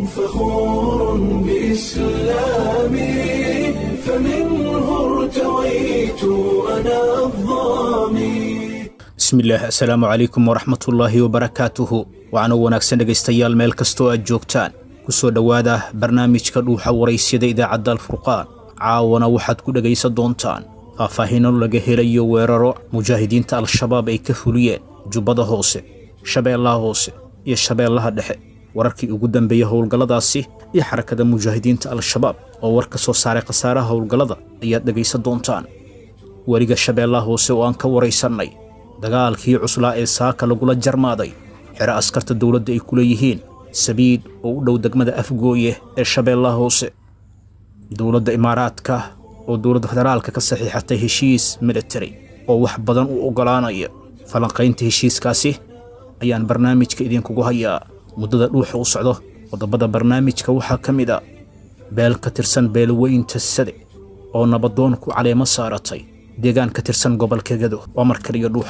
فخور بإسلامي فمنه ارتويت أنا الضامي. بسم الله السلام عليكم ورحمة الله وبركاته. وعنا وناكسن dhegaystayaal meel kastoo aad joogtaan kusoo dhawaada barnaamijka dhuuxa waraysyada idaacadda Al-Furqaan. caawana waxaad ku dhagaysan doontaan faahfaahin laga helayo weeraro mujaahidiinta al-shabaab ay ka fuliyeen Jubbada Hoose, Shabeellaha Hoose iyo Shabeellaha Dhexe. wararkii ugu dambeeyay howlgalladaasi iyo xarakada mujaahidiinta al-shabaab oo war ka soo saaray khasaaraha howlgallada ayaad dhagaysan doontaan. wariga Shabeellaha Hoose oo aan ka waraysanay dagaalkii cuslaa ee saaka lagula jarmaaday xira askarta dawladda ay ku leeyihiin sabiid oo u dhow degmada Afgooye ee Shabeellaha Hoose. dawladda Imaaraadka oo dawladda federaalka ka saxiixatay heshiis military oo wax badan u ogolaanaya falanqaynta heshiiskaasi ayaan barnaamijka idinkugu hayaa. muddada dhuuxa u socdo qodobada barnaamijka waxaa ka mid ah beel ka tirsan beelweynta Sade oo nabadoon ku caleemo saaratay deegaan ka tirsan gobolka Gedo oo markaliyo dhuuxa.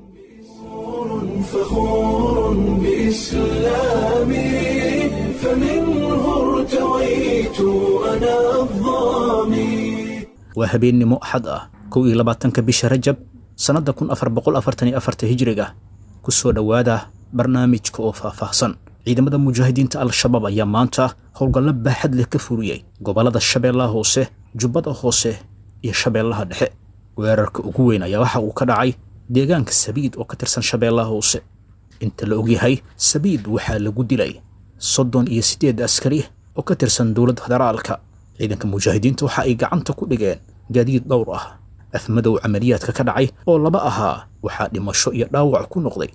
فخور بإسلامي فمنه ارتويت أنا الضامي. وهبينimo axad ah 22 bisha Rajab sanada 1444 hijriga ku soo dhawaada barnaamijka oo faahfaahsan. ciidamada mujaahidiinta al-shabaab ayaa maanta howlgallo baaxad leh ka fuliyay gobolada Shabeellaha Hoose, Jubbada Hoose iyo Shabeellaha Dhexe. weerarka ugu weyn ayaa waxa uu ka dhacay deegaanka Sabiid oo ka tirsan Shabeellaha Hoose. inta la ogyahay Sabiid waxaa lagu dilay 38 askari oo ka tirsan dawladda federaalka. ciidanka mujaahidiinta waxa ay gacanta ku dhigeen gaadiid dhowr ah. afmadow camaliyaadka ka dhacay oo laba ahaa waxaa dhimasho iyo dhaawac ku noqday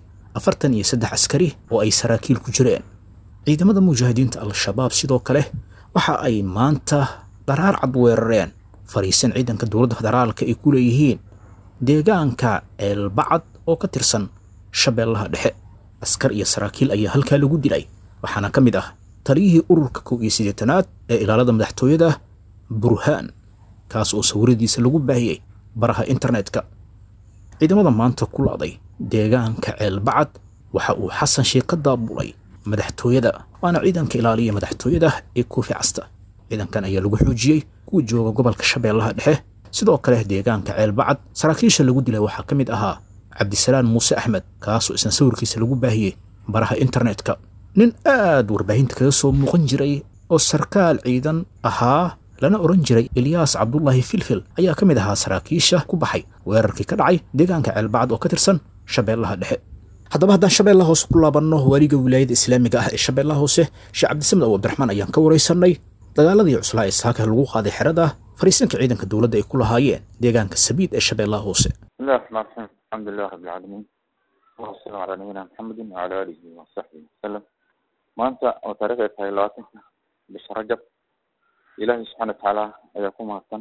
43 askari oo ay saraakiil ku jireen. ciidamada mujaahidiinta al-shabaab sidoo kale waxa ay maanta daraar cad weerareen fariisan ciidanka dawladda federaalka ay ku leeyihiin deegaanka Eelbacad oo ka tirsan Shabeellaha Dhexe. askar iyo saraakiil ayaa halkaa lagu dilay, waxaana ka mid ah taliyihii ururka 18aad ee ilaalada madaxtooyada Burhaan, kaas oo sawiradiisa lagu baahiyay baraha internetka. ciidamada maanta ku laaday deegaanka Eelbacad waxa uu Xasan Sheekh ka daabulay madaxtooyada, waana ciidanka ilaaliya madaxtooyada ee Koofi Casta. ciidankan ayaa lagu xoojiyay kuwa jooga gobolka Shabeellaha Dhexe. sidoo kale deegaanka Eelbacad saraakiisha lagu dilay waxaa ka mid ahaa Cabdisalaan Muuse Axmed, kaas oo isna sawirkiisa lagu baahiyay baraha internetka. nin aad warbaahinta kaga soo muuqan jiray oo sarkaal ciidan ahaa lana oran jiray Ilyas Cabdullaahi Filfil ayaa ka mid ahaa saraakiisha ku baxay weerarkii ka dhacay deegaanka Eelbacad oo ka tirsan Shabeellaha Dhexe. haddaba haddaan Shabeellaha Hoose ku laabanno, waliga wilaayada islaamiga ah ee Shabeellaha Hoose Sheekh Cabdisamed Abdiraxmaan ayaan ka waraysanay dagaaladii cuslaa ee saaka lagu qaaday xirada fariisanka ciidanka dawladda ay ku lahaayeen deegaanka Sabiid ee Shabeellaha Hoose. alxamdulillahi rabbil aalamiin wassalaamu calaa nabiyyina Muhammadin wa calaa aalihi wa sahbihi wasallam. maanta oo taariikhda tahay 20 bisha Rajab, ilaahay subxaanahu wa tacaala ayaa ku mahadsan.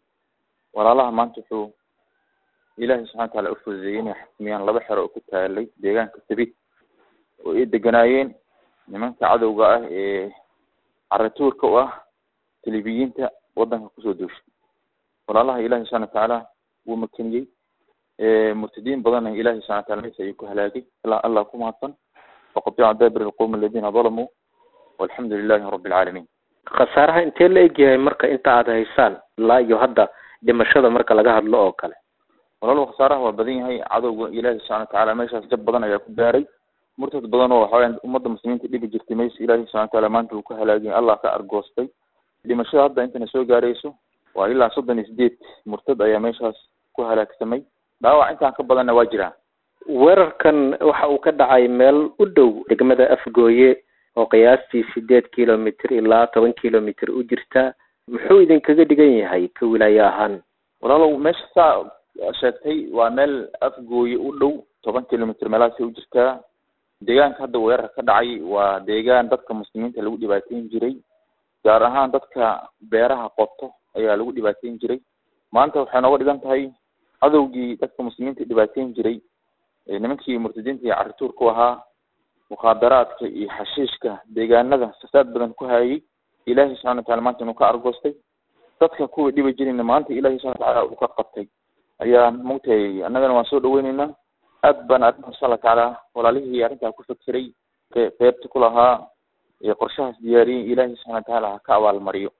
walaalaha maanta wuxuu ilaahay subxaanahu wa tacaala u fududeeyay inay xakamiyaan 2 xero oo ku taalay deegaanka Sabiid oo ay deganaayeen nimanka cadowga ah ee caratuurka u ah talibiyiinta wadanka kusoo duushay. walaalaha ilaahay subxaanahu wa tacaala wuu makaniyey murtadiin badan ilaahay subxaanahu wa tacaala meesha ayuu ku halaagay. allah ku mahadsan. وقطيع دابر القوم الذين ظلموا والحمد لله رب العالمين. khasaaraha intee la egyahay marka inta aad haysaan ilaa iyo hadda dhimashada marka laga hadlo oo kale? walaalo khasaaraha waa badan yahay. cadowga ilaahay subxaanahu wa tacaala meeshaas jab badan ayaa ku gaaray. murtad badan oo waxaa ummadda muslimiinta dhibi jirtay meesha ilaahay subxaanahu wa tacaala maanta uu ku halaagay. allah ka argoostay. dhimashada hadda intana soo gaarayso waa ilaa 38 murtad ayaa meeshaas ku halaagsamay. dhaawac intaan ka badanna waa jiraa. weerarkan waxa uu ka dhacay meel u dhow degmada Afgooye oo qiyaastii 8 kilomitir ilaa 10 kilomitir u jirta. muxuu idinkaga dhigan yahay ka wilaayo ahaan? walaalow meesha saa sheegtay waa meel Afgooye u dhow 10 kilomitir meelahaas u jirtaa. deegaanka hadda weerar ka dhacay waa deegaan dadka muslimiinta lagu dhibaateyn jiray, gaar ahaan dadka beeraha qoto ayaa lagu dhibaateyn jiray. maanta waxay nooga dhigan tahay cadowgii dadka muslimiinta dhibaateyn jiray, nimankii murtadiinta iyo carituurka u ahaa mukhaadaraadka iyo xashiishka deegaanada fasaad badan ku hayay. ilaahay subxaanahu wa tacaala maanta inuu ka argoostay. dadka kuwa dhibi jirayna maanta ilaahay subxaanahu wa tacaala uu ka qabtay ayaa moogtay. annagana waan soo dhaweynaynaa. aad baan arrinta insha allah tacaala walaalihii arrintaa ku fakiray qaybta ku lahaa qorshahaas diyaariyeen ilaahay subxaana watacaala ha ka abaalmariyo.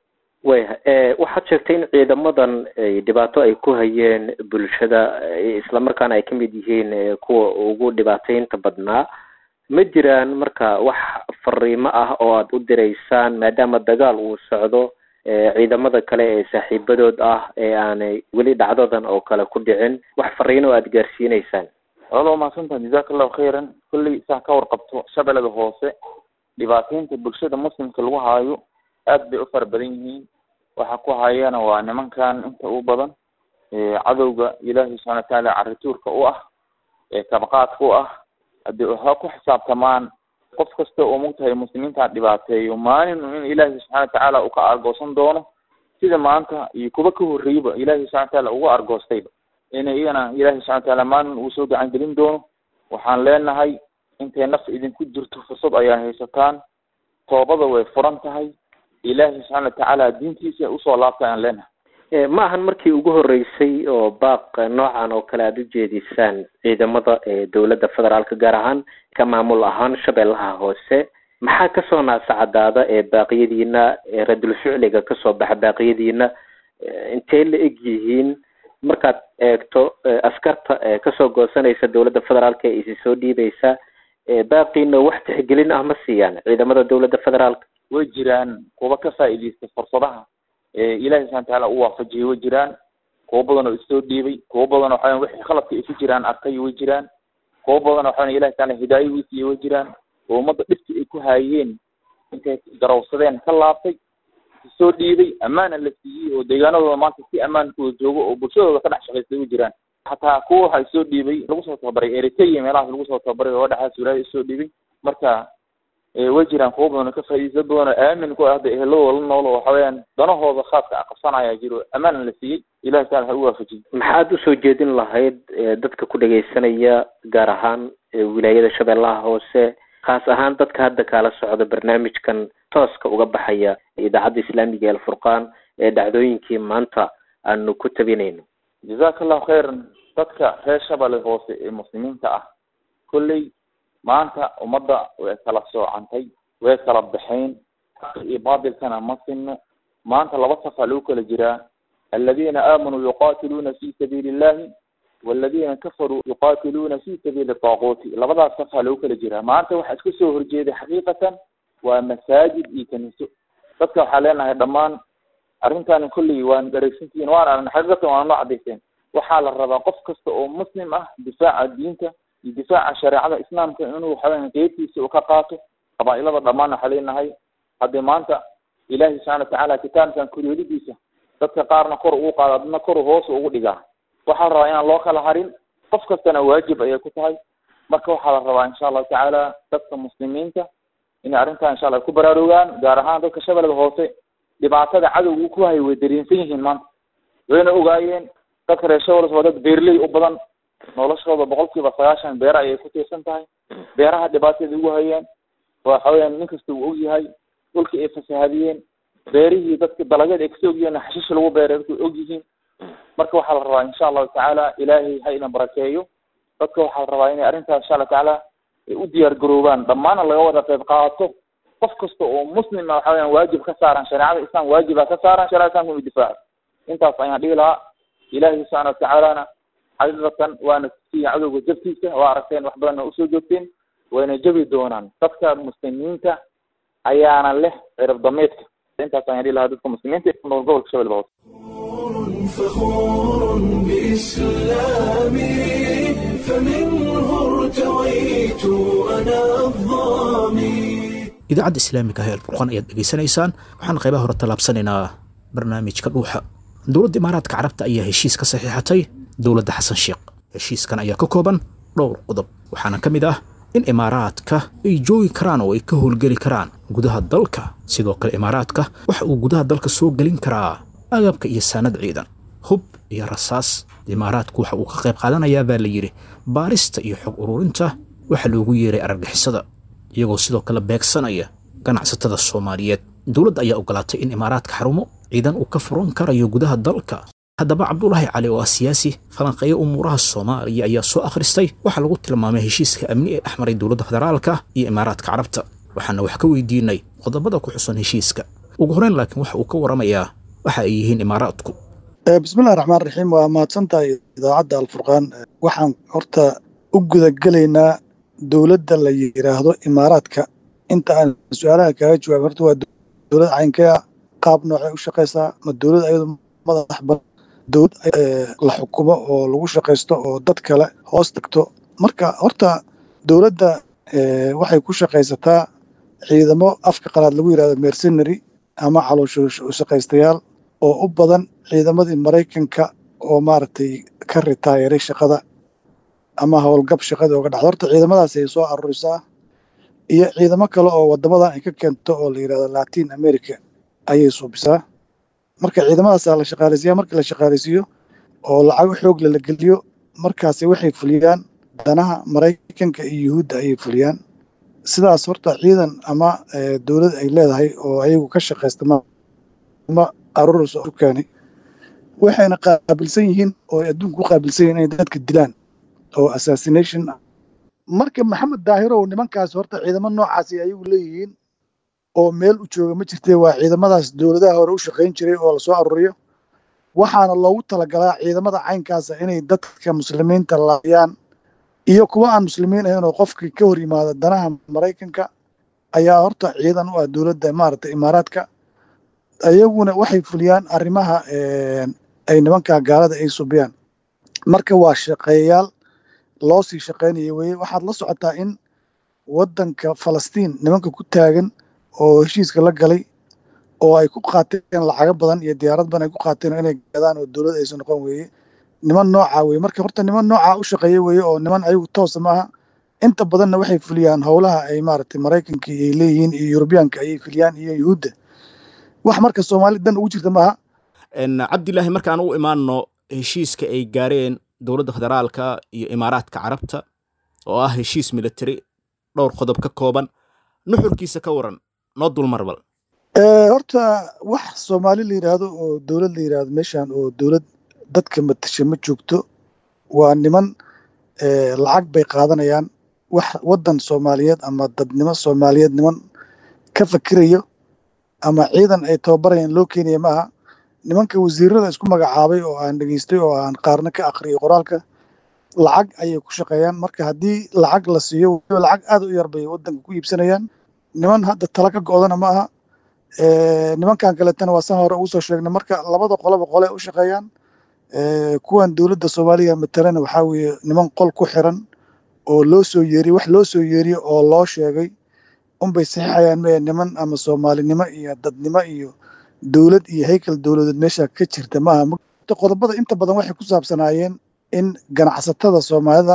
waxaad sheegtay in ciidamadan ay dhibaato ay ku hayeen bulshada islamarkaana ay kamid yihiin kuwa ugu dhibaataynta badnaa. ma jiraan marka wax fariimo ah oo aad u diraysaan maadaama dagaal uu socdo ciidamada kale ee saaxiibadood ah ee aanay weli dhacdadan oo kale ku dhicin, wax fariino aad gaarsiinaysaan? walaalow mahadsantahay, jazakallahu khayran. kulley saa ka warqabto shabeellada hoose dhibaataynta bulshada muslimka lagu haayo aad bay u fara badan yihiin. waxa ku hayana waa nimankan inta u badan cadowga ilaahay subxaana watacaala carituurka u ah kabaqaadka u ah. haddii waxaa ku xisaabtamaan qof kasta oo mugtahay muslimiinta dhibaateeyo maalin in ilaahay subxaana watacaala uu ka argoosan doono sida maanta iyo kuwa ka horreeyba ilaahay subxaana watacaala uga argoostayba inay iyagana ilaahay subxaana watacaala maalin uu soo gacan gelin doono. waxaan leenahay intay naf idinku jirto fursad ayaa haysataan, toobada way furan tahay, ilaahay subxaana watacaala diintiisa usoo laabta aan leenahay. ma ahan markii ugu horeysay oo baaq noocan oo kale aada u jeedisaan ciidamada dowladda federaalka gaar ahaan ka maamul ahaan shabeellaha hoose. maxaa kasoo naasacadaada baaqyadiina radul ficliga kasoo baxa baaqyadiina intee la eg yihiin markaad eegto askarta kasoo goosanaysa dowladda federaalka ee isi soo dhiibaysa baaqiina wax tixgelin ah ma siiyaan ciidamada dowladda federaalka? way jiraan kuwa ka faa'iideysta fursadaha ilaahay subxana watacaala u waafajiyay way jiraan, kuwa badan oo isoo dhiibay, kuwa badan oo wixii khaladka ay ku jiraan arkay way jiraan, kuwa badan oo ilahay taala hidaayo u siiyay way jiraan, oo ummadda dhibkii ay ku haayeen intay garawsadeen ka laabtay, isoo dhiibay, ammaana la siiyey oo deegaanadooda maanta si ammaankooda joogo oo bulshadooda ka dhex shaqaystay way jiraan. xataa kuwa waxaa isoo dhiibay lagu soo tababaray Eritrea meelahaas lagu soo tababaray oo dhexaas wilaaya isoo dhiibay. marka way jiraan kuwa badan oo ka faa'iideysan badan oo aamin ku ah ehelooda la nool oo waxaweyaan danahooda khaaska qabsanaya jiro, ammaan la siiyey, ilaahay taala ha u waafajiyey. maxaad usoo jeedin lahayd dadka ku dhagaysanaya gaar ahaan wilaayada shabeellaha hoose, khaas ahaan dadka hadda kala socda barnaamijkan tooska uga baxaya idaacadda islaamiga ee alfurqaan ee dhacdooyinkii maanta aanu ku tabinayno? jazakallahu khayran. dadka reer shabeelle hoose ee muslimiinta ah kulley maanta ummadda way kala soocantay, way kala baxeen, xaq iyo baadilkana ma sinno. maanta laba safaa lagu kala jiraa, aladiina aamanuu yuqaatiluuna fi sabiili illahi waladiina kafaruu yuqaatiluuna fi sabiili taaquuti. labadaas safaa lagu kala jiraa. maanta waxa iska soo horjeeday xaqiiqatan waa masaajid iyo kaniiso. dadka waxaa leenahay dhammaan arrintaani kulley waan dareysantihiin, waan aragna xaqiiqatan waana noo cadayseen. waxaa la rabaa qof kasta oo muslim ah difaaca diinta iyo difaaca shareecada islaamka inuu waxaweyaan qeybtiisa uu ka qaato. qabaa'ilada dhammaan waxaa leenahay haddii maanta ilaahay subxaana watacaala kitaabkan koryeelidiisa dadka qaarna kor ugu qaada, dadna kor hoos ugu dhigaa. waxaa la rabaa inaan loo kala harin, qof kastana waajib ayay ku tahay. marka waxaa la rabaa insha allahu tacaala dadka muslimiinta inay arrintaa insha allah ku baraarugaan, gaar ahaan dadka shabeellada hoose dhibaatada cadowga uu ku hayo way dareensan yihiin maanta, wayna ogaayeen. dadka reer shabeelle waa dad beerley u badan, noloshooda 90% beera ayay ku tiirsan tahay. beeraha dhibaatada ugu hayeen waxaweyaan nin kasta uu ogyahay, dhulkii ay fasahaadiyeen, beerihii dadka dalagyada ay kasoo ogyihiin xashiish lagu beeray dadku ogyihiin. marka waxaa la rabaa insha allahu tacaala ilaahay ha ina barakeeyo. dadka waxaa la rabaa inay arrintaas insha allah tacaala ay u diyaar garoobaan, dhammaana laga wada qayb qaato. qof kasta oo muslima waxaweyaan waajib ka saaran shareecada islam, waajiba ka saaran shareecada islamka inuu difaaco. intaas ayaan dhihi lahaa. ilaahay subxaana watacaalana xaqiiqatan waana siiya cadowga jabtiisa, waa aragteen wax badanna usoo joogteen, wayna jabi doonaan. dadka muslimiinta ayaana leh cirib dameedka. intaas ayaan dhihi lahaa dadka muslimiinta ee ku nool gobolka shabeelle hoose. فخور بإسلامي فمنه ارتويت أنا الضامي. idaacadda islaamiga ah ee alfurqaan ayaad dhegaysanaysaan. waxaan qaybaha hore tallaabsanaynaa barnaamijka dhuuxa. dowladda imaaraadka carabta ayaa heshiis ka saxiixatay dowladda xasan sheekh. heshiiskan ayaa ka kooban dhowr qodob, waxaana ka mid ah in imaaraadka ay joogi karaan oo ay ka howlgeli karaan gudaha dalka. sidoo kale imaaraadka waxa uu gudaha dalka soo gelin karaa agabka iyo saanad ciidan, hub iyo rasaas. imaaraadku waxa uu ka qayb qaadanayaa baa la yidhi baarista iyo xog ururinta waxa loogu yeeray argagixisada, iyagoo sidoo kale beegsanaya ganacsatada Soomaaliyeed. dowladda ayaa ogolaatay in imaaraadka xarumo ciidan uu ka furan karayo gudaha dalka. haddaba cabdulaahi cali oo ah siyaasi falanqeeya umuuraha Soomaaliya ayaa soo akhristay waxa lagu tilmaamay heshiiska amni ee dhexmaray dowladda federaalka iyo imaaraadka carabta. waxaana wax ka weydiinay qodobada ku xusan heshiiska ugu horeyn laakiin waxa uu ka waramayaa waxa ay yihiin imaaraadku. bismillahi raxmaan raxiim. waa mahadsantahay idaacadda alfurqaan. waxaan horta u gudagelaynaa dowladda la yidhaahdo imaaraadka. inta aan su-aalaha kaaga jawaab, horta waa dowlad caynkee qaab noocay u shaqaysaa? ma dowlad ayadu madax ban, dowlad la xukumo oo lagu shaqaysto oo dad kale hoos tagto? marka horta dowladda waxay ku shaqaysataa ciidamo afka qalaad lagu yidhahdo mercenary ama calooshaqaystayaal oo u badan ciidamadii Maraykanka oo maaragtay ka ritaayaray shaqada ama howlgab shaqada uga dhacdo. horta ciidamadaas ay soo arurisaa iyo ciidamo kale oo wadamadan ay ka keento oo la yidhahdo Latin America ayay suubisaa. marka ciidamadaasaa la shaqaaleysiiyaa. marka la shaqaaleysiiyo oo lacag xoog la geliyo, markaasi waxay fuliyaan danaha Maraykanka iyo Yuhuudda ayay fuliyaan. sidaas horta ciidan ama dowlad ay leedahay oo ayagu ka shaqaysta ma aruurus u keenay. waxayna qaabilsan yihiin oo adduunku qaabilsan yihiin inay dadka dilaan oo assassination. marka maxamed daahirow nimankaas horta ciidamo noocaas ayagu leeyihiin oo meel u jooga ma jirtee waa ciidamadaas dowladaha hore u shaqayn jiray oo la soo aruriyo. waxaana loogu talagalaa ciidamada caynkaasa inay dadka muslimiinta laayaan iyo kuwa aan muslimiin ahayn oo qofkii ka hor yimaada danaha Maraykanka ayaa horta ciidan u ah dowladda maaragtay imaaraadka. ayaguna waxay fuliyaan arrimaha ay nimanka gaalada ay subiyaan. marka waa shaqeeyaal loo sii shaqaynaya weye. waxaad la socotaa in waddanka Falastiin nimanka ku taagan oo heshiiska la galay oo ay ku qaateen lacago badan iyo diyaarad badan ay ku qaateen inay gadaan oo dowlad aysan noqon weye. niman nooca weye. marka horta niman nooca u shaqeeya weye oo niman ayagu toosa maaha. inta badanna waxay fuliyaan howlaha ay maaragtay Maraykanka ay leeyihiin iyo Yurubiyaanka ayay fuliyaan iyo Yuhuudda. wax marka Soomaali dan ugu jirta maaha. cabdilaahi markaan u imaanno heshiiska ay gaareen dowladda federaalka iyo imaaraadka carabta oo ah heshiis military dhowr qodob ka kooban, nuxurkiisa ka waran noo dulmar bal. horta wax Soomaali la yidhaahdo oo dowlad la yidhaahdo meeshan oo dowlad dadka matasha ma joogto. waa niman lacag bay qaadanayaan. wax waddan Soomaaliyeed ama dadnimo Soomaaliyeed niman ka fakirayo ama ciidan ay tababarayaan loo keenaya maaha. nimanka wasiirada isku magacaabay oo aan dhageystay oo aan qaarna ka aqriyay qoraalka, lacag ayay ku shaqeeyaan. marka haddii lacag la siiyo, lacag aad u yar bay waddanka ku iibsanayaan. niman hadda tala ka go'dana ma aha. nimankan kaletana waa san hore ugu soo sheegnay. marka labada qolaba qole u shaqeeyaan. kuwan dowladda Soomaaliya matalana waxaa weeye niman qol ku xiran oo loo soo yeeriyo, wax loo soo yeeriyo oo loo sheegay unbay saxiixayaan. mee niman ama Soomaalinimo iyo dadnimo iyo dowlad iyo heykal dowladeed meesha ka jirta maaha. qodobada inta badan waxay ku saabsanaayeen in ganacsatada Soomaalida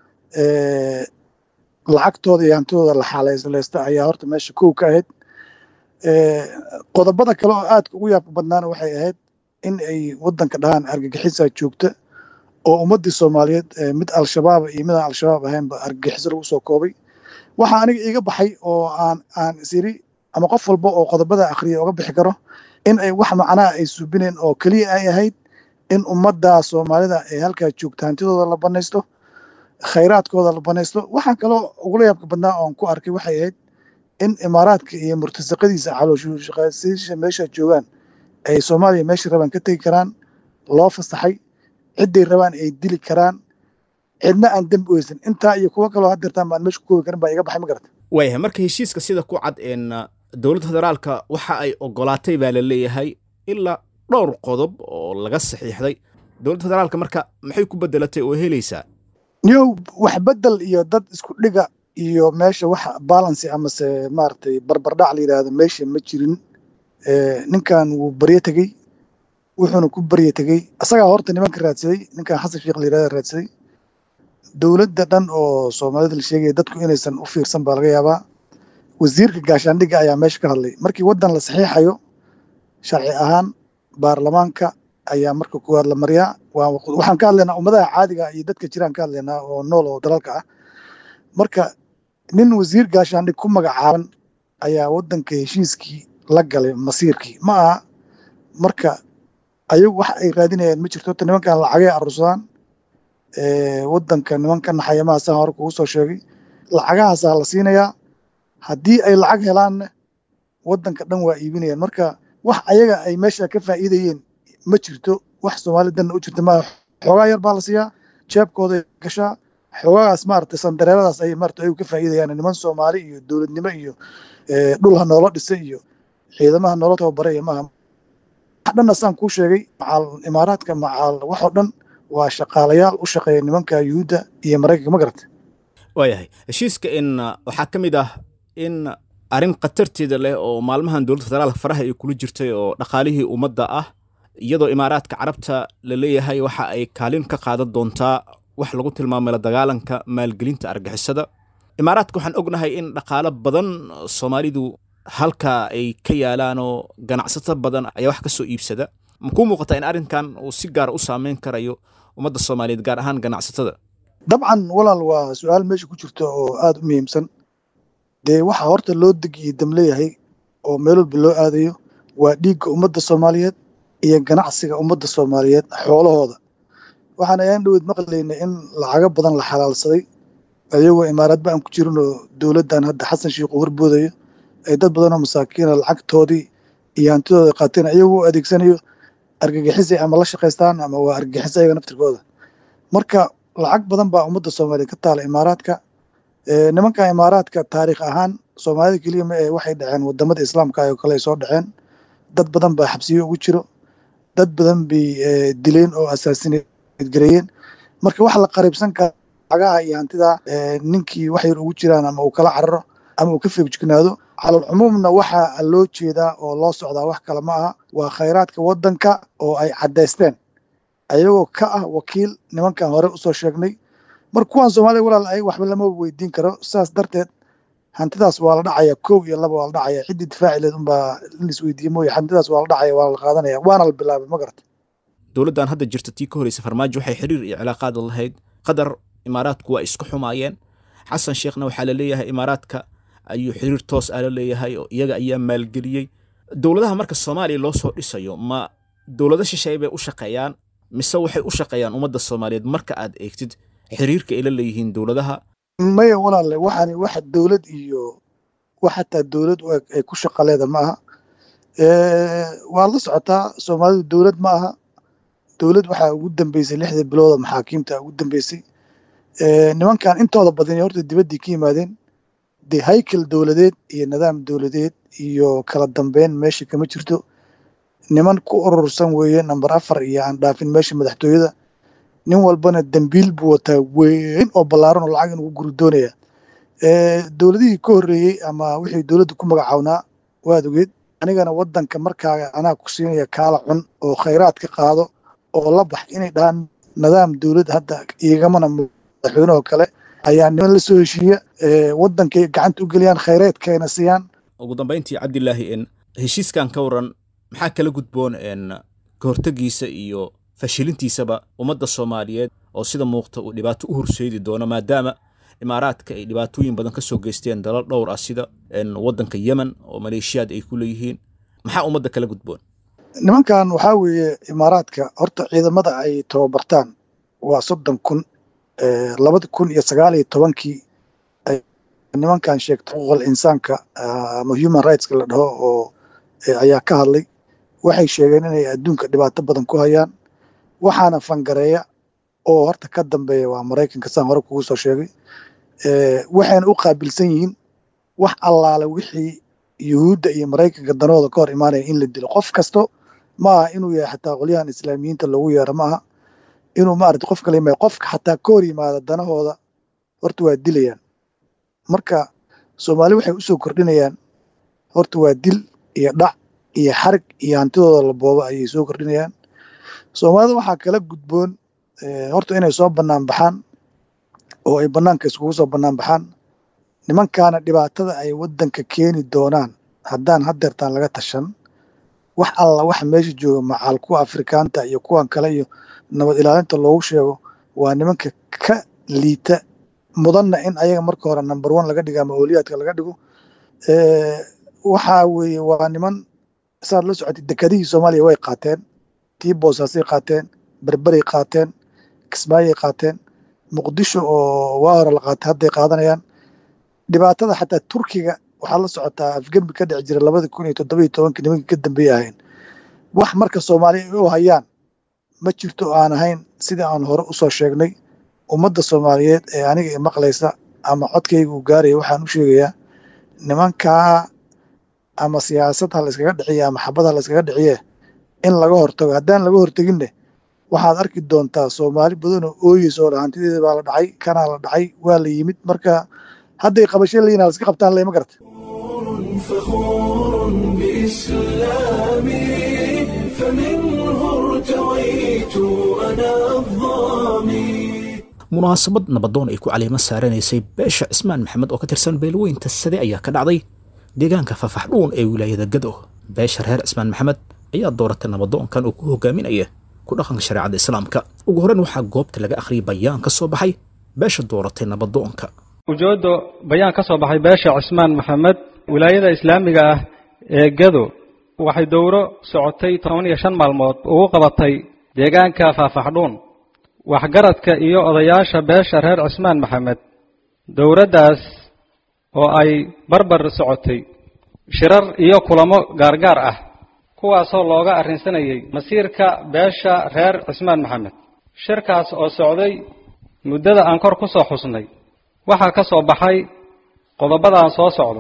lacagtooda iyo hantidooda la xaaleysta ayaa horta meesha kow ka ahayd. qodobada kale oo aadka ugu yaabka badnaana waxay ahayd in ay waddanka dhahaan argagixisaa joogta oo ummaddii Soomaaliyeed mid al-shabaab iyo mid aan al-shabaab ahaynba argagixiso lagu soo koobay. waxaa aniga iiga baxay oo aan isiri ama qof walba oo qodobada akhriya uga bixi karo in ay wax macnaha ay subineen oo keliya ay ahayd in ummadda Soomaalida ay halkaa joogta hantidooda la banaysto, khayraadkooda la banaysto. waxaan kaloo ugula yaabka badnaa oon ku arkay waxay ahayd in imaaraadka iyo murtasaqadiisa calooshaqaysiisha meesha joogaan ay Soomaaliya meesha rabaan ka tegi karaan, loo fasaxay, ciday rabaan ay dili karaan, cidna aan dambi weysan. intaa iyo kuwa kaloo haddeertaan baan meesha ku koobi karin baa iga baxay. ma garata waayahay marka heshiiska sida ku cad dowladda federaalka waxa ay ogolaatay baa la leeyahay ilaa dhowr qodob oo laga saxiixday. dowladda federaalka marka maxay ku bedelatay oo helaysaa? wax bedel iyo dad isku dhiga iyo meesha wax balance amase maaragtay barbardhac la yidhaahdo meesha ma jirin. ninkan wuu baryo tegey, wuxuuna ku baryo tegey asagaa horta nimanka raadsaday. ninkan xasan sheekh la yidhahdo raadsaday. dowladda dhan oo Soomaalida la sheegaya dadku inaysan u fiirsan baa laga yaabaa. wasiirka gaashaandhigga ayaa meesha ka hadlay. markii waddan la saxiixayo sharci ahaan baarlamaanka ayaa marka koowaad la mariyaa. waxaan ka hadlaynaa ummadaha caadiga iyo dadka jiraan ka hadlaynaa oo nool oo dalalka ah. marka nin wasiir gaashaandhig ku magacaaban ayaa waddanka heshiiskii la galay masiirkii ma aha. marka ayagu wax ay raadinayaan ma jirto. horta nimankan lacagay arursadaan. waddanka nimanka naxayamaha saan hore kugu soo sheegay lacagahaasaa la siinayaa. haddii ay lacag helaanna waddanka dhan waa iibinayaan. marka wax ayaga ay meesha ka faa'iidayeen ma jirto, wax Soomaalidanna u jirta maaha. xoogaa yar baa la siiyaa, jeebkooda gashaa, xoogagaas maaragtay sandareeradaas ay maaragtay ay ka faa'iidayaan niman Soomaali iyo dowladnimo iyo dhulha noola dhisay iyo ciidamaha noola tababaray maaha. wax dhanna saan kuu sheegay, macal imaaraadka macal waxoo dhan waa shaqaalayaal u shaqeeya nimanka Yuhuudda iyo Maraykanka, ma garatay. waayahay heshiiska in waxaa ka mid ah in arrin khatarteeda leh oo maalmahan dowladda federaalka faraha ay kula jirtay oo dhaqaalihii ummadda ah, iyadoo imaaraadka carabta la leeyahay waxa ay kaalin ka qaadan doontaa wax lagu tilmaamay la dagaalanka maalgelinta argixisada. imaaraadka waxaan ognahay in dhaqaalo badan Soomaalidu halka ay ka yaalaan oo ganacsato badan ayaa wax ka soo iibsada. ma kuu muuqataa in arrinkan uu si gaar u saameyn karayo ummadda Soomaaliyeed gaar ahaan ganacsatada? dabcan walaal, waa su-aal meesha ku jirta oo aada u muhiimsan. dee waxa horta loo degiyo dam leeyahay oo meel walba loo aadayo waa dhiigga ummadda Soomaaliyeed iyo ganacsiga ummadda Soomaaliyeed xoolahooda. waxaan ayaan dhaweyd maqlaynay in lacago badan la xalaalsaday ayagoo imaaraadba aan ku jirin oo dowladdan hadda Xasan Sheikh uu horboodayo ay dad badan oo masaakiina lacagtoodii iyo hantidooda qaateen ayagoo adeegsanayo argagixisay ama la shaqaystaan ama waa argagixis ayaga naftirkooda. marka lacag badan baa ummadda Soomaaliyeed ka taala imaaraadka. nimanka imaaraadka taariikh ahaan Soomaalida keliya ma ee waxay dhaceen wadamada islaamka oo kale ay soo dhaceen. dad badan baa xabsiyo ugu jiro, dad badan bay dileen oo asaasineed gareeyeen. marka wax la qariibsan kara lacagaha iyo hantida ninkii wax yar ugu jiraan ama uu kala cararo ama uu ka feejignaado. calal cumuumna waxaa loo jeedaa oo loo socdaa wax kale ma aha, waa khayraadka waddanka oo ay caddaysteen ayagoo ka ah wakiil nimankan hore usoo sheegnay. marka kuwaan Soomaaliya walaal ay waxba lama weydiin karo. saas darteed hantidaas waa la dhacaya, 1 iyo 2 waa la dhacaya. ciddii difaacileed unbaa la isweydiiyey mooye hantidaas waa la dhacaya, waa la qaadanaya, waana la bilaabay, ma garata. dowladdan hadda jirta tii ka horeysa farmaajo waxay xiriir iyo cilaaqaad lahayd qatar. imaaraadku waa isku xumaayeen. xasan sheekhna waxaa la leeyahay imaaraadka ayuu xiriir toos ah la leeyahay oo iyaga ayaa maalgeliyey. dowladaha marka Soomaaliya loo soo dhisayo ma dowlado shisheeye bay u shaqeeyaan mise waxay u shaqeeyaan ummadda Soomaaliyeed marka aad eegtid xiriirka ay la leeyihiin dowladaha? maya walaal, waxaan wax dowlad iyo wax xataa dowlad ay ku shaqo leedahay ma aha. waa la socotaa Soomaalidu dowlad ma aha. dowlad waxaa ugu dambeysay 6 bilood maxaakiimta ugu dambeysay. nimankan intooda badan horta dibaddii ka yimaadeen. dee haykal dowladeed iyo nidaam dowladeed iyo kala dambeyn meesha kama jirto. niman ku urursan weeye number 4 iyo aan dhaafin meesha madaxtooyada. nin walbana dambiil buu wataa weyn oo ballaaran oo lacag inuu guri doonaya. dowladihii ka horreeyey ama wixii dowladda ku magacawnaa waad ogeed. anigana waddanka markaaga anaa ku siinaya kaala cun oo khayraad ka qaado oo la bax inay dhahaan nidaam dowlad hadda iigamana madaxweynehoo kale ayaa niman la soo heshiiya waddankay gacanta u geliyaan, khayraadkayna siiyaan. ugu dambayntii Cabdilaahi, in heshiiskan ka waran maxaa kala gudboon ka hortagiisa iyo fashilintiisaba ummadda Soomaaliyeed oo sida muuqata uu dhibaato u horseedi doono maadaama imaaraadka ay dhibaatooyin badan ka soo geysteen dalal dhowr ah sida waddanka Yemen oo maleeshiyaad ay ku leeyihiin? maxaa ummadda kala gudboon? nimankan waxaa weeye imaaraadka horta ciidamada ay tababartaan waa 30,000. 2019 ay nimankan sheegtay xuquuqul insaanka ama human rights la dhaho oo ayaa ka hadlay. waxay sheegeen inay adduunka dhibaato badan ku hayaan, waxaana fangareeya oo horta ka dambeeya waa Maraykanka saan hore kugu soo sheegay. waxayna u qaabilsan yihiin wax allaale wixii Yuhuudda iyo Maraykanka danooda ka hor imaanaya in la dilo. qof kasto ma aha inuu yahay xataa qolyahan islaamiyiinta lagu yeero ma aha inuu maaragtay qof kale yimaado. qofka xataa ka hor yimaada danahooda horta waa dilayaan. marka Soomaali waxay u soo kordhinayaan horta waa dil iyo dhac iyo xarig iyo hantidooda la boobo ayay soo kordhinayaan. Soomaalida waxaa kala gudboon horta inay soo bannaan baxaan oo ay bannaanka iskugu soo bannaan baxaan. nimankaana dhibaatada ay waddanka keeni doonaan haddaan haddeertaan laga tashan, wax alla wax meesha jooga macal kuwa Afrikaanta iyo kuwan kale iyo nabad ilaalinta loogu sheego waa nimanka ka liita mudanna in ayaga marka hore number 1 laga dhigo ama awliyaadka laga dhigo. waxaa weeye waa niman saad la socotay dekadihii Soomaaliya way qaateen, tii Boosaasay qaateen, Berberay qaateen, Kismaayay qaateen, Muqdisho oo waa hore la qaatay hadday qaadanayaan. dhibaatada xataa Turkiga waxaa la socotaa afgembi ka dhici jira 2017 nimanka ka dambeeyay ahayn wax marka Soomaaliya u hayaan ma jirto aan ahayn sida aan hore u soo sheegnay ummadda Soomaaliyeed ee aniga maqlaysa ama codkaygu u gaaray waxaan u sheegayaa nimanka ama siyaasadda la iskaga dhiciyo ama xabadda la iskaga dhiciyo in laga hortago haddaan laga hortagin waxaad arki doontaa Soomaali badan oo ooyayso hantideeda baa la dhacay kana la dhacay waa la yimid marka hadday qabasho leeyna iska qabtaan leeyma garta فخور بإسلامي فمنه ارتويت أنا الضامي munaasabad nabadoon ay ku caleema saaranaysay beesha Cismaan Maxamed oo ka tirsan beelweynta Sade ayaa ka dhacday deegaanka Fafaxdhuun ee wilaayada Gado beesha reer Cismaan Maxamed ayaa dooratay nabadoonkan oo ku hogaaminaya ku dhaqanka shariicada islaamka ugu horreyn waxaa goobta laga akhriyay bayaan ka soo baxay beesha dooratay nabadoonka ujeedo bayaan ka soo baxay beesha Cismaan Maxamed wilaayada islaamiga ah ee Gado waxay dowro socotay 15 maalmood ugu qabatay deegaanka Fafaxdhuun waxgaradka iyo odayaasha beesha reer Cismaan Maxamed dowradaas oo ay barbar socotay shirar iyo kulamo gaargaar ah kuwaasoo looga arrinsanayay masiirka beesha reer Cismaan Maxamed shirkaas oo socday muddada aan kor ku soo xusnay waxaa ka soo baxay qodobadaan soo socdo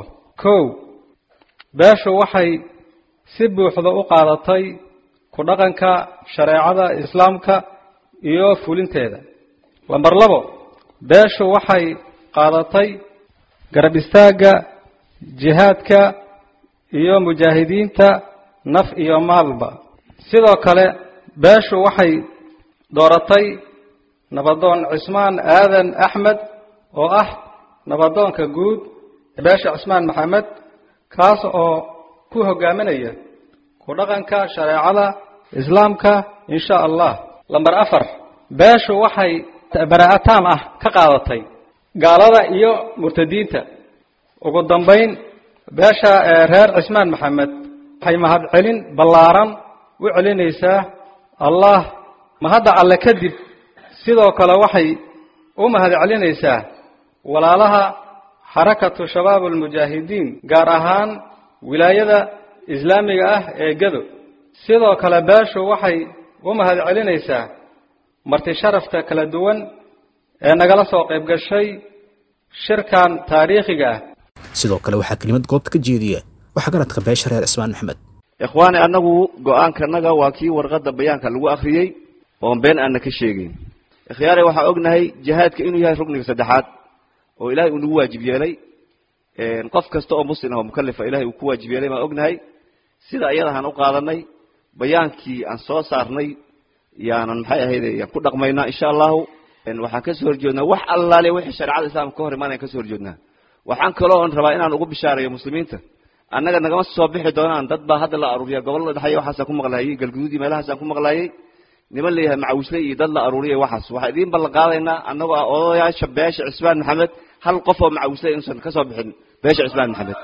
1 beeshu waxay si buuxda u qaadatay ku dhaqanka shariicada islaamka iyo fulinteeda lambar 2 beeshu waxay qaadatay garab istaaga jihaadka iyo mujaahidiinta naf iyo maalba sidoo kale beeshu waxay dooratay nabadoon Cismaan Aadan Axmed oo ah nabadoonka guud beesha Cismaan Maxamed kaas oo ku hogaaminaya ku dhaqanka shariicada islaamka insha Allah lambar 4 beeshu waxay baraataan ah ka qaadatay gaalada iyo murtadiinta ugu dambeyn beesha reer Cismaan Maxamed waxay mahad celin ballaaran u celinaysaa Allah mahadda alle kadib sidoo kale waxay u mahad celinaysaa walaalaha xarakatu shabaabul mujaahidiin gaar ahaan wilaayada islaamiga ah ee Gado sidoo kale beeshu waxay u mahad celinaysaa marti sharafta kala duwan ee nagala soo qayb gashay shirkan taariikhiga ah sidoo kale waxaa kelimad goobta ka jeediya waxgaradka beesha reer Cismaan Maxamed ikhwaani anagu go'aankanaga waa kii warqada bayaanka lagu akhriyay oo been aan ka sheegin ikhyaare waxa ognahay jihaadka inuu yahay rugniga saddexaad oo ilaahay uu nagu waajib yeelay qof kasta oo muslim ah oo mukallaf ilaahay uu ku waajib yeelay ma ognahay sida ayadahan u qaadanay bayaankii aan soo saarnay yaanan maxay ahaydeen ku dhaqmaynaa insha Allah waxaan ka soo horjeednaa wax allaale wixii shariicada islaamka ka hor imaanay ka soo horjeednaa waxaan kaloo aan rabaa inaan ugu bishaareeyo muslimiinta annaga nagama soo bixi doonaan dad baa hadda la aruuriya gobolada dhaxay waxaas ku maqlaayay galguduudi meelahaas aan ku maqlaayay niman leeyahay macawisle iyo dad la aruuriyay waxaas waxa idin ballan qaadaynaa annagoo odayaasha beesha Cismaan Maxamed hal qof oo macawisle insan ka soo bixin beesha Cismaan Maxamed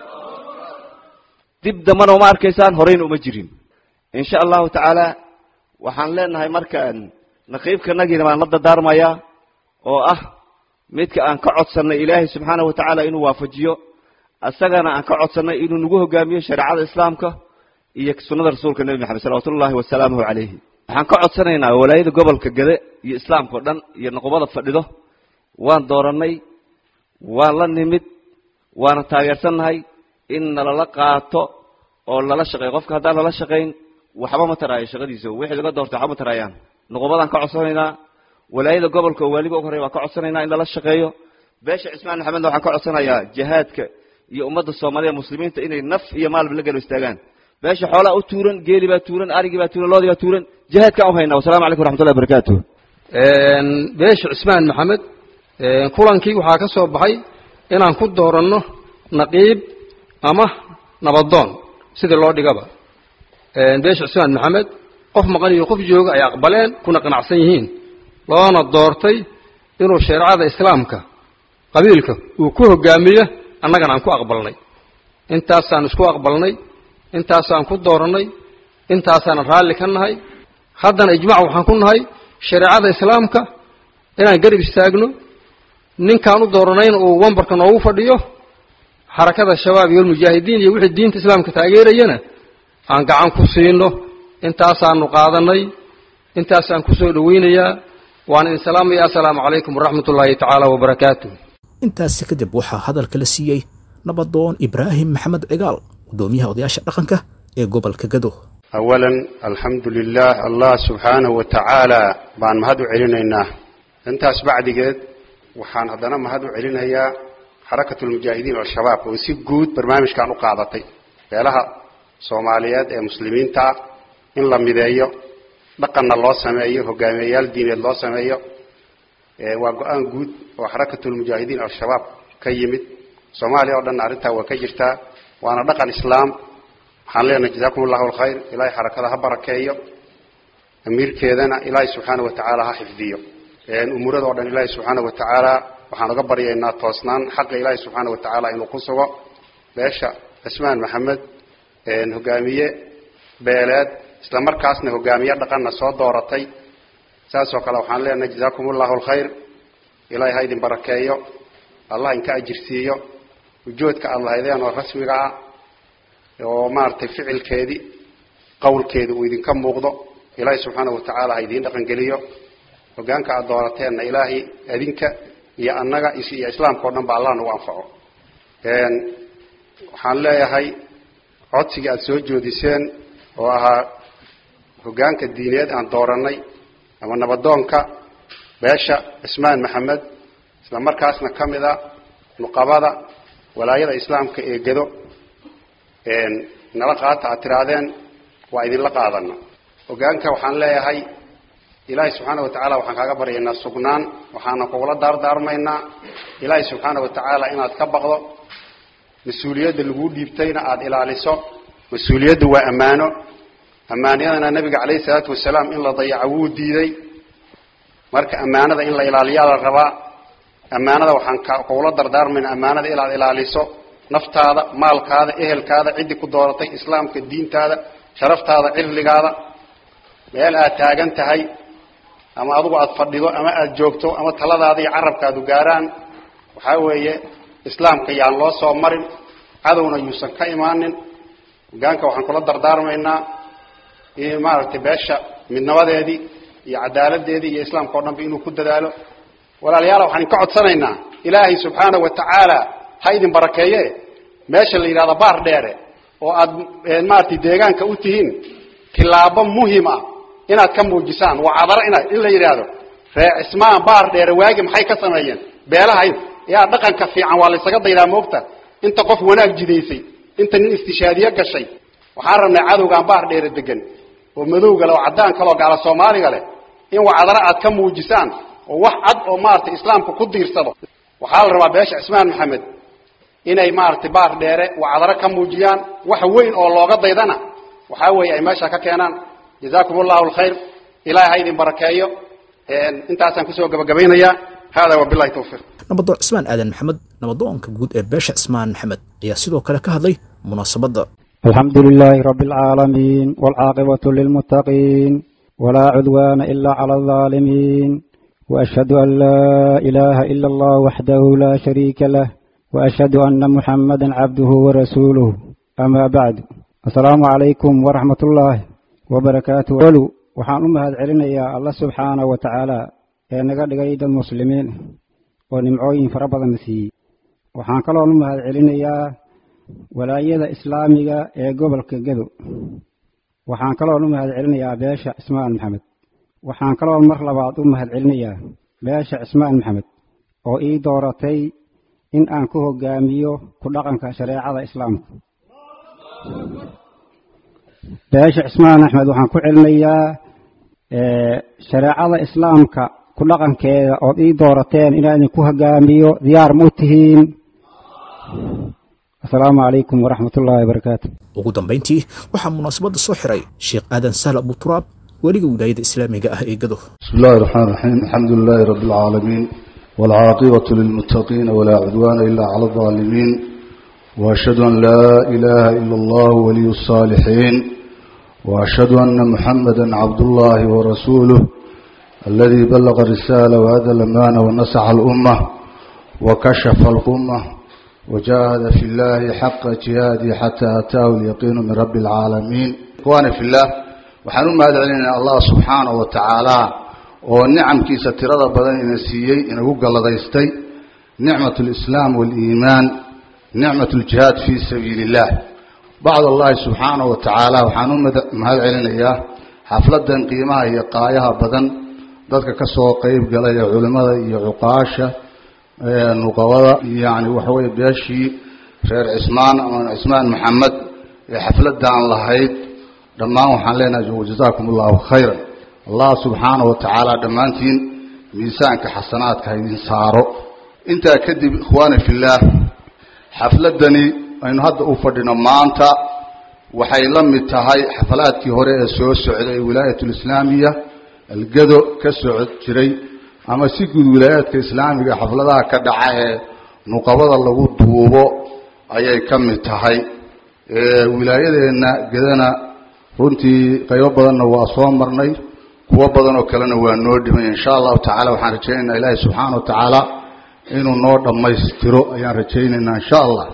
dib damana uma arkaysaan horeyn uma jirin insha Allah taala waxaan leenahay markaan naqiibkanagiina baan la dardaarmaya oo ah midka aan ka codsanay Ilaahay subhanahu wa ta'ala inuu waafajiyo asagana aan ka codsanay inuu nagu hogaamiyo shariicada islaamka iyo sunnada rasuulka Nabi Muhammad sallallahu alayhi wa sallam waxaan ka codsanaynaa walaayada gobolka Gade iyo islaamka dhan iyo naqobada fadhido waan dooranay waan la nimid waan taageersanahay in la qaato oo la shaqeeyo qofka haddaan la shaqeyn waxba ma taraayo shaqadiisa wixii laga doortay waxba ma taraayaan naqobadan ka codsanaynaa walaayada gobolka waliba ugu horeeya ka codsanaynaa in la shaqeeyo beesha Cismaan Maxamed waxaan ka codsanayaa jihaadka iyo ummadda Soomaaliya muslimiinta inay naf iyo maalba la galo istaagaan beesha xoolaha u tuuran geeli baa tuuran arigi baa tuuran loodi baa tuuran jihaadka u hayna wassalaamu calaykum waraxmatullahi wabarakaatuh beesha Cismaan Maxamed kulankii waxaa ka soo baxay inaan ku dooranno naqiib ama nabadoon sida loo dhigaba beesha Cismaan Maxamed qof maqan iyo qof jooga ay aqbaleen kuna qanacsan yihiin loona doortay inuu shariicada islaamka qabiilka uu ku hogaamiyo annagana aan ku aqbalnay intaasaan isku aqbalnay intaasaan ku dooranay intaasaan raalli ka nahay haddana ijmaac waxaan ku nahay shariicada islaamka inaan garab istaagno ninkaan u dooranayna uu wambarka noogu fadhiyo xarakada shabaab iyo mujaahidiin iyo wixii diinta islaamka taageerayana aan gacan ku siino intaasaanu qaadanay intaasaan ku soo dhaweynayaa waan in salaamaya assalaamu calaykum waraxmatullaahi tacaala wabarakaatuh intaasi kadib waxaa hadalka la siiyey nabadoon ibraahim maxamed cigaal gudoomiyaha odayaasha dhaqanka ee gobolka Gado. أولا الحمد لله الله سبحانه وتعالى بان مهدو علينا انت بعد قد وحان هدنا مهدو علينا هي حركة المجاهدين والشباب وسيب جود برنامج كانوا قاعدتي لها صوماليات مسلمين تاع إن لم يدايو بقنا الله سمايه وجامعيال دين الله سمايه وقان جود وحركة المجاهدين والشباب كيمت صوماليا ودنا عرتها وكجرتها وأنا دقن الإسلام حاليا جزاكم الله الخير إلهي حركتها بركية أمير كذا إلهي سبحانه وتعالى حفظيه أمور ذو إلهي سبحانه وتعالى وحنا قبر إن توصنان حق إلهي سبحانه وتعالى إنه قصوا باشا اسمان محمد هجامية بلاد إسلام مركزنا هجامية دقنا صوت دورتي ساسو قالوا حاليا جزاكم الله الخير إلهي هيد بركية الله إنك أجرسيه وجودك الله إذا أنا رسمي ومارت فعل كذي قول كذي وإذا كم مغضى إلهي سبحانه وتعالى هيدين دقن قليو وقانك الدورتين إلهي أذنك يا أنك يا إسلام كورنا بالله نوانفعه يعني وحان لا يهي عدسك السوجو ديسين وقانك الدينيات عن دورني أما نبضونك باشا اسمان محمد إسلام مركزنا كامذا نقابضة ولا يرى إسلام كإيجادو نلقى تعترادين وإذن لقاضنا وقانك وحان لا يهي إلهي سبحانه وتعالى وحان كاقبر إنا السقنان وحان قولة دار مينا إلهي سبحانه وتعالى إنا تكبغضو مسؤولية الوجود يبتين عاد إلى لسو مسؤولية وأمانه أمانينا النبي عليه الصلاة والسلام إلا ضيعوا ديدي مرك أمانة إلا إلى ليال الرباء أمانة وحان قولة دار من أمانة إلى لسو نفط هذا مال هذا إهل هذا عندك دورتي إسلام كالدين هذا شرفت هذا علم هذا ميلها تاجنت هاي أما أضوء أتفضلوا أما أجوكتوا أما ثلاث هذه عرب كادو جاران وحاوية إسلام كيان الله صومر عدونا يوسف كإيمان وجانك وحن كل دردار منا إيه ما ارتباشة من نواد هذه يعدالة هذه إسلام قرنا بينه كد داله ولا ليارا وحن قعد سنينا إلهي سبحانه وتعالى هيدن بركيه ماشي اللي هذا بار داره وأد مارتي ديجان كأوتين كلابا مهمة إنها كم وجسان وعذر إنها إلا يرادو فاسماء بار داره واجم حي كسمين بيلا هاي يا دقن كفي عن والي سقط إلى موقته أنت قف وناك جديسي أنت من استشهادية كشيء وحرمنا عدو عن بار داره الدجن ومذوق لو عدان كلو على الصومالي قاله إن وعذر كم وجسان وواحد ومارت إسلام كقدر يرصده وحال ربع باش عثمان محمد inay maartay baar dheere wacadara ka muujiyaan wax weyn oo looga daydana waxa weey ay meesha ka keenaan jazaakumullahu alkhayr ilaahay idin barakeeyo intaasan ku soo gabagabeynaya hada wa billahi tawfiq nabadoon Ismaan Aadan Maxamed nabadoonka guud ee beesha Ismaan Maxamed ayaa sidoo kale ka hadlay munaasabada alhamdulillahi rabbil alamin wal aaqibatu lil muttaqin wala udwana illa ala adh-dhalimin wa ashhadu an la ilaha illa Allah wahdahu la sharika lahu وأشهد أن محمدا عبده ورسوله أما بعد السلام عليكم ورحمة الله وبركاته ولو وحان أمهد علينا يا الله سبحانه وتعالى نقد قيد المسلمين ونمعوين فربض المسيح وحان كلا أمهد علينا يا ولاية إسلامية قبل كجدو وحان كلا أمهد علينا يا باشا اسماء محمد وحان كلا المخلبات أمهد علينا يا باشا اسماء محمد وإي دورتي إن أنكوه جاميو كلقن كشريعة الإسلام. باش عثمان أحمد وحن كل علمية شريعة الإسلام كلقن كأي دورتين إن أنكوه جاميو ديار موتهين. السلام عليكم ورحمة الله وبركاته. وقدام بنتي وحن مناسبة الصحراء شيخ آدم سهل أبو تراب ولي ولاية إسلامية إيجاده. بسم الله الرحمن الرحيم الحمد لله رب العالمين. والعاقبة للمتقين ولا عدوان إلا على الظالمين وأشهد أن لا إله إلا الله ولي الصالحين وأشهد أن محمدا عبد الله ورسوله الذي بلغ الرسالة وأدى الأمانة ونصح الأمة وكشف الغمة وجاهد في الله حق جهاده حتى أتاه اليقين من رب العالمين. إخواني في الله وحنون ما دعينا الله سبحانه وتعالى ونعم كي سترد بدن نسيي إن وقال ضيستي نعمة الإسلام والإيمان نعمة الجهاد في سبيل الله بعد الله سبحانه وتعالى وحنون ما دعينا إياه حفلة قيمة هي قايها بدن ذلك كسو قيب قال يا علماء يا عقاشة نقوضة يعني وحوي بيشي خير عثمان محمد حفلة عن الله هيد دمان وحلينا جزاكم الله خيرا. الله سبحانه وتعالى دمانتين ميزانك حسناتك هيدين صاروا انت كدب اخواني في الله حفلتني ان هذا افدنا مانتا waxay la mid tahay xafalaadkii hore ee soo socday wilaayada islaamiga algado ka socod jiray ama si guud wilaayadka islaamiga xafladaha ka dhacay nuqabada lagu duubo ayay ka mid tahay wilaayadeena gadana runtii qaybo badanna waa soo marnay kuwa badan oo kalena waa noo dhimay insha Allah taala waxaan rajaynaynaa Ilaahay subhanahu wa taala inuu noo dhameystiro ayaan rajaynaynaa insha Allah.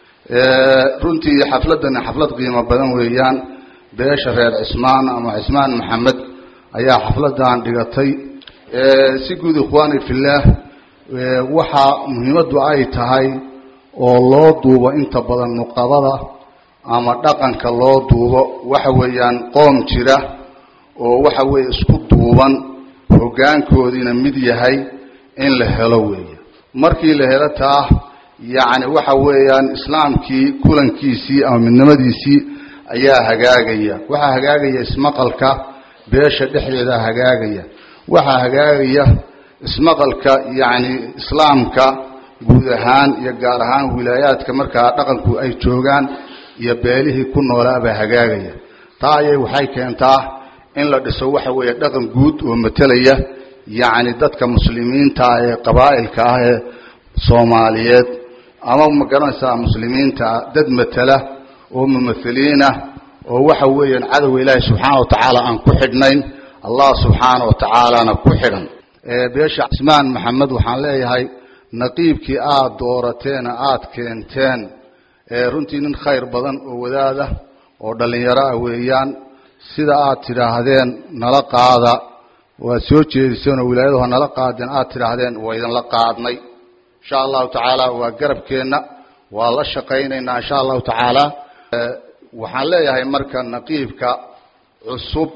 runtii xafladana xaflad qiimo badan weeyaan beesha reer Cismaan ama Cismaan Maxamed ayaa xafladan dhigatay si guud ikhwaani fillah waxa muhiimadu ay tahay oo loo duubo inta badan nuqabada ama dhaqanka loo duubo waxa weeyaan qoom jira oo waxa weey isku duuban hoggaankoodina mid yahay in la helo weeyo markii la helo taa يعني waxa weeyaan islaamkii kulankiisii ama midnimadiisii ayaa hagaagaya waxa hagaagaya ismaqalka beesha dhexdeeda hagaagaya waxa hagaagaya ismaqalka yani islaamka guud ahaan iyo gaar ahaan wilaayadka marka dhaqanku ay joogan iyo beelihii ku noolaaba hagaagaya taayay waxay keentaa in la dhiso waxa weeye dhaqan guud oo metelaya yani dadka muslimiinta ee qabaa'ilka ah ee Soomaaliyeed ama magaranaysa muslimiinta dad matala oo mumthiliina oo waxa weeyaan cadawga Ilaahay subhanahu wa ta'ala aan ku xidhnayn Allah subhanahu wa ta'ala na ku xidhan beesha Cismaan Maxamed waxaan leeyahay naqiibkii aad doorateen aad keenteen runtii nin khayr badan oo wadaada oo dhalinyaro ah weeyaan sida aad tiraahdeen nala qaada waa soo jeediseen oo wilaayadaha nala qaadeen aad tiraahdeen waa idin la qaadnay إن شاء الله تعالى وقرب كينا والله شقينا إن شاء الله تعالى وحليه هاي مركز نقيبك عصب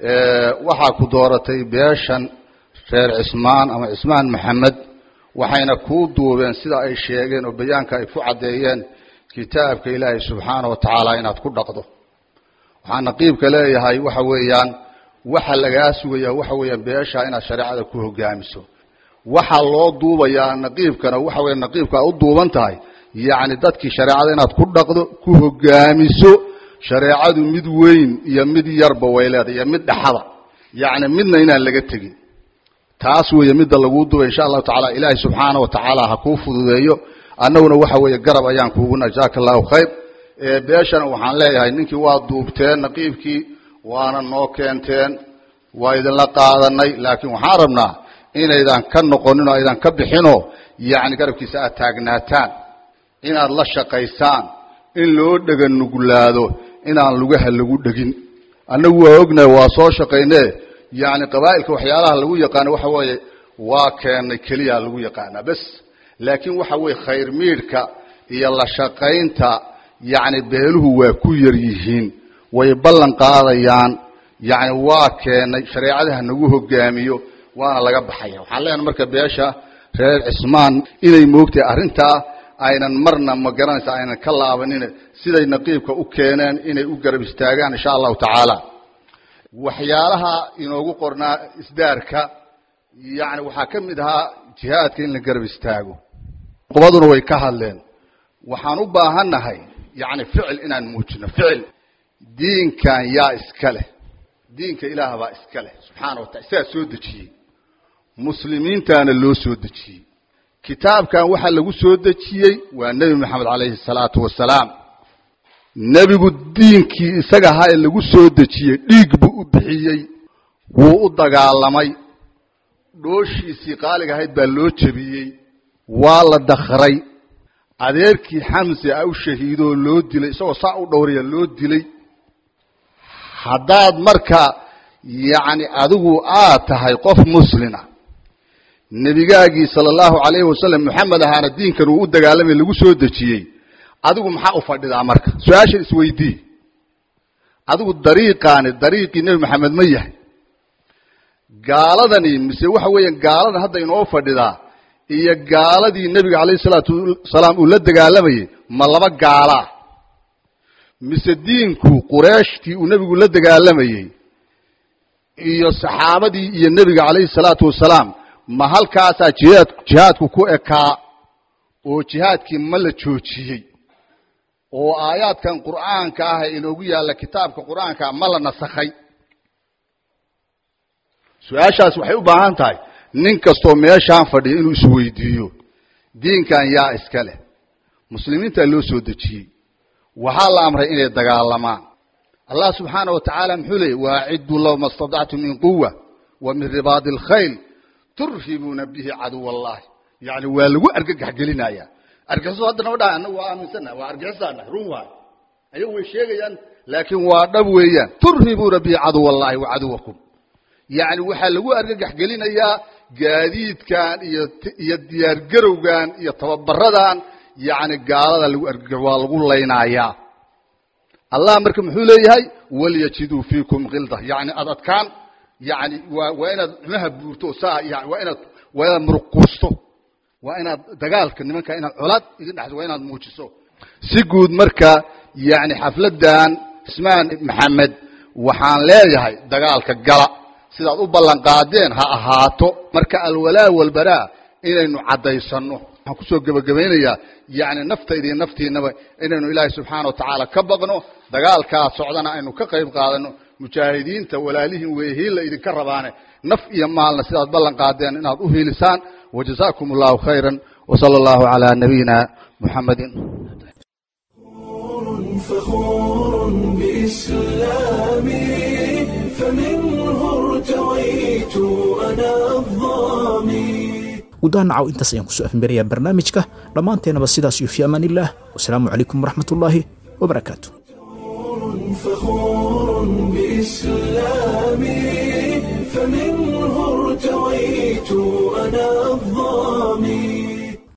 وحاكو دورتي بيشان خير عثمان أما عثمان محمد وحين كودو بين سيدا أي شيئين وبيانك يفعدين كتابك إلهي سبحانه وتعالى إن تكون نقضه وحان نقيبك ليه هاي وحويان وحلقاسوية وحويان بيشا إن الشريعة كوه قامسو waxa loo duubayaa naqiibkana waxa weey naqiibka u duuban tahay yaani dadkii shariicada inaad ku dhaqdo ku hogaamiso shariicadu mid weyn iyo mid yarba weyleed iyo mid dhaxada yaani midna inaan laga tagin taas weeye mid lagu duubay insha Allah taala Ilaahay subhanahu wa taala ha ku fududeeyo annaguna waxa weeye garab ayaan kuugu najaakallahu khayr beeshana waxaan leeyahay ninkii waa duubteen naqiibkii waana noo keenteen waa idin la qaadanay laakiin waxaan rabnaa inaydan ka noqonin oo aydan ka bixino yaani garabkiisa aad taagnaataan inaad la shaqaysaan in loo dhagan nugulaado inaan lugaha lagu dhagin annagu waa ognahay waa soo shaqaynay yaani qabaa'ilka waxyaalaha lagu yaqaan waxa weeye waa keenay kaliya lagu yaqaan bas laakiin waxa weeye khayr miirka iyo la shaqaynta yaani beeluhu waa ku yar yihiin way ballan qaadayaan yaani waa keenay shariicadaha nagu hogaamiyo وانا laga baxaya waxaan leenahay marka beesha reer Cismaan inay moogtay arinta aynan marna ma garanaysa aynan ka laabanin siday naqiibka u keeneen inay u garab istaagaan insha Allah taala waxyaalaha inoogu qornaa isdaarka yaani waxa kamid ahaa jihaadka in la garab istaago qodobaduna way ka hadleen waxaan u baahanahay yaani ficil inaan muujino ficil diinkan yaa iskale diinka Ilaahay baa iskale subhanahu wa ta'ala soo dejiyay muslimiintaana loo soo dejiyay kitaabkan waxa lagu soo dejiyay waa nabi maxamed alayhi salaatu wasalaam nabigu diinkii isaga ha lagu soo dejiyay dhiig buu u bixiyay wuu u dagaalamay dhooshiisii qaaliga ahayd baa loo jabiyay waa la dakhray adeerkii xamse u shahiido loo dilay isagoo saa u dhowraya loo dilay haddaad marka yacni adigu aad tahay qof muslina nebigaagii sala allahu calayhi wasalam moxamed ahaana diinkan uu u dagaalamay lagu soo dejiyey adigu maxaa u fadhidaa marka su-aashan isweydii adigu dariiqii nebi maxamed ma yahay gaaladani mise waxa weeyaan gaaladan hadda inoo fadhidaa iyo gaaladii nebiga calayhi salaatu wasalaam uu la dagaalamayay ma laba gaalaa mise diinku qurayshtii uu nebigu la dagaalamayey iyo saxaabadii iyo nebiga calayhi salaatu wasalaam ma halkaasaa jihaadku ku ekaa oo jihaadkii ma la joojiyey oo aayaadkan qur'aanka ah ee inoogu yaalla kitaabka qur'aanka ma la nasakhay su-aashaas waxay u baahan tahay nin kastoo meeshaan fadhiya inuu isweydiiyo diinkan yaa iska leh muslimiintaa loo soo dejiyey waxaa la amray inay dagaalamaan allah subxaana wa tacaala muxuu leeyay waaciduu lahu ma stadactum min quwa wa min ribaadi alkhayl turhibuuna bihi caduw allahi yacni waa lagu argagax gelinayaa argaxiso haddana ma dhahay annagu waa aaminsannaha waa argaxisaana run waay ayagu way sheegayaan laakiin waa dhab weeyaan turhibuuna bihi caduw allahi wa caduwakum yacni waxaa lagu argagax gelinayaa gaadiidkan iyo diyaargarowgan iyo tababaradan yacni gaalada lagu argagax waa lagu laynayaa allah marka muxuu leeyahay walyajiduu fiikum khilda yacni adadkaan yacni waa inaad cunaha buurto saa yani waa inaad muruquusto waa inaad dagaalka nimanka inaad colaad idin dhexdo waa inaad muujiso si guud marka yacni xafladan ismaan maxamed waxaan leeyahay dagaalka gala sidaad u ballan qaadeen ha ahaato marka alwalaa walbaraa inaynu caddaysano waxaan kusoo gebagabaynayaa yacni naftayda iyo naftiinaba inaynu ilaahay subxaana wa tacaala ka baqno dagaalkaa socdana aynu ka qayb qaadano mujaahidiinta walaalihiin weeye hiilla idinka rabaane naf iyo maalna sidaad ballan qaadeen inaad u hiilisaan wajazaakum allahu khayran wasala allahu calaa nabiyina muxammadin فخور بإسلامي فمنه ارتويت أنا الضامي gudaha nacaw intaas ayaan kusoo afmirayaa barnaamijka dhammaanteenaba sidaas iyo fi amaanillaah wasalaamu calaykum waraxmatullaahi wabarakaatu فخور بإسلامي فمن